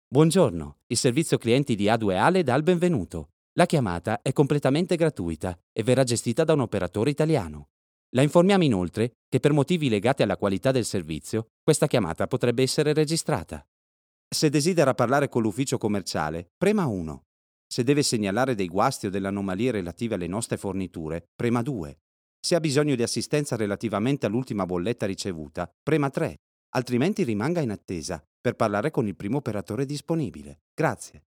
Buongiorno, il servizio clienti di A2A le dà il benvenuto. La chiamata è completamente gratuita e verrà gestita da un operatore italiano. La informiamo inoltre che per motivi legati alla qualità del servizio, questa chiamata potrebbe essere registrata. Se desidera parlare con l'ufficio commerciale, prema 1. Se deve segnalare dei guasti o delle anomalie relative alle nostre forniture, prema 2. Se ha bisogno di assistenza relativamente all'ultima bolletta ricevuta, prema 3. Altrimenti rimanga in attesa per parlare con il primo operatore disponibile. Grazie.